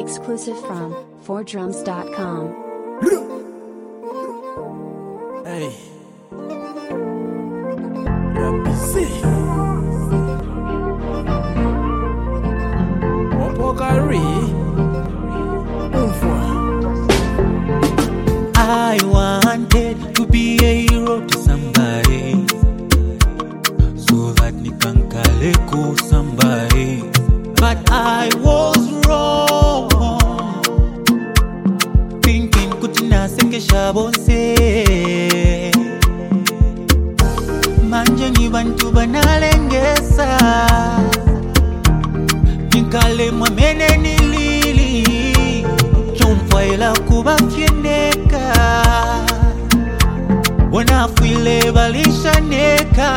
Exclusive from 4drums.com. Hey, Rapisi Wapokari Umfwa. I wanted to be a hero to somebody, so that nikankale ko somebody, but I was wrong, thinking kutina sekesha bonse manje ni bantu banalengesa nikale mwamene nilili chomfaila kuba fieneka wanafuile balishaneka.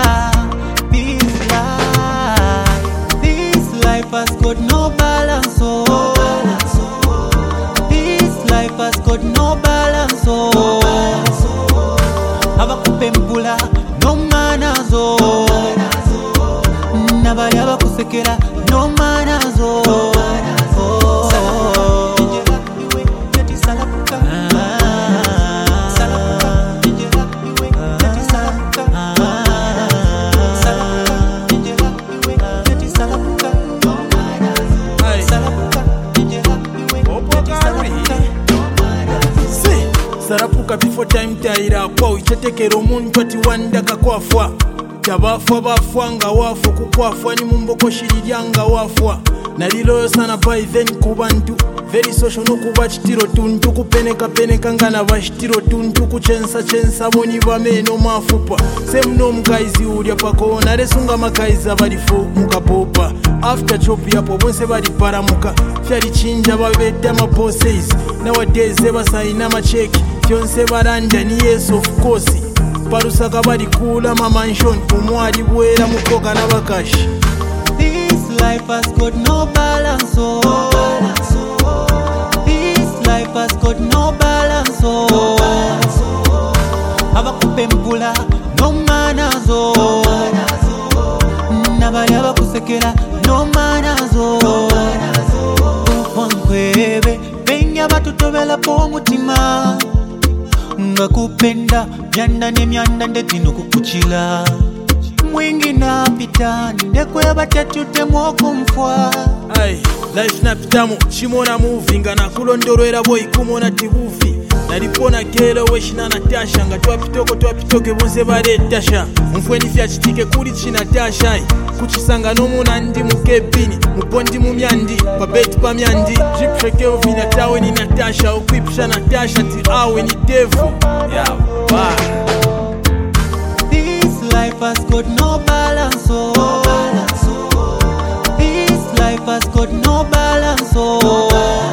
This life has got no balance, oh. This life has got no balance, oh. Abakupembula no manners, oh. Nabali abakusekera no manners, oh. Sarapuka before time taira kwa uchetekero omuntu ati wandaka kwafwa tabafwa bafwa nga wafwa kukwafwa ni mumboko shirirya nga wafwa naliloyo sana by then ku bantu very social nokuba kitiro tuntu kupeneka peneka nga nabashitiro tuntu kuchensa chensa boni bameno mafupa semno mukaizi ulya pakona lesunga makaizi abalifu mukapopa after chop yapo bonse bali paramuka fyali chinja babedde amaposes nowadays basaina macheki fyonse baranja ni yes of course parusaka bali kula mamanshon umwali bwera mukoka nabakashi. This life has got no balance, oh. This life has got no balance, oh. Abakupembula no manners, oh. Nabali abakusekera no manners, oh. Wankwebe benya batutobela po mutima nga kupenda myanda ne myanda ndetino kukuchila mwingi napita ndekweba tetutemu okumfwa. Ay, life napitamu chimona movie nga nakulondolwera boy kumona tibufi nalipona kero weshina Natasha nga twapitoke bonse baletasha mfweni fya kitike kuli chinatasha kuchisanga nomuna ndi mukebini mupondi mumyandi pabeti pamyandi jipsheke ovina tawe ni Natasha okwipisha Natasha ti awe ni devu yeah, bye. This life has got no balance, oh. This life has got no balance, oh.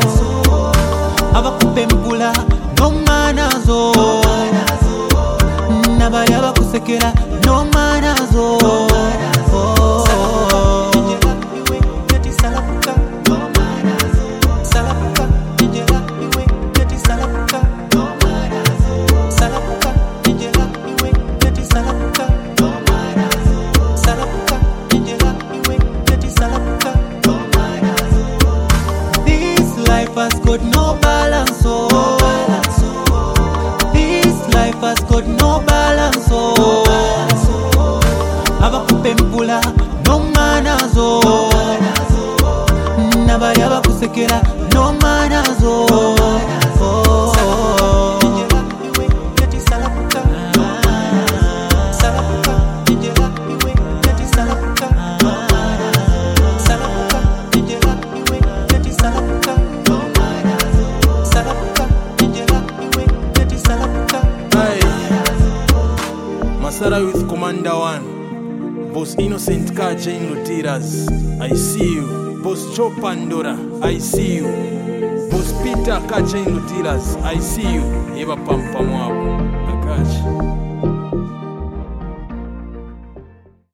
Abakupembula no manners, oh. Nabali abakusekera no manners, oh. Life has got no balance, oh. This life has got no balance, oh. Abakupembula no manners, oh. Nabali abakusekera no manners, oh. Masara with Commander 1, Boss Innocent Car Chain Lutiras, I see you. Boss Cho Pandora, I see you. Boss Peter Car Chain Lutiras, I see you. Eva Pampamwabo, Akash.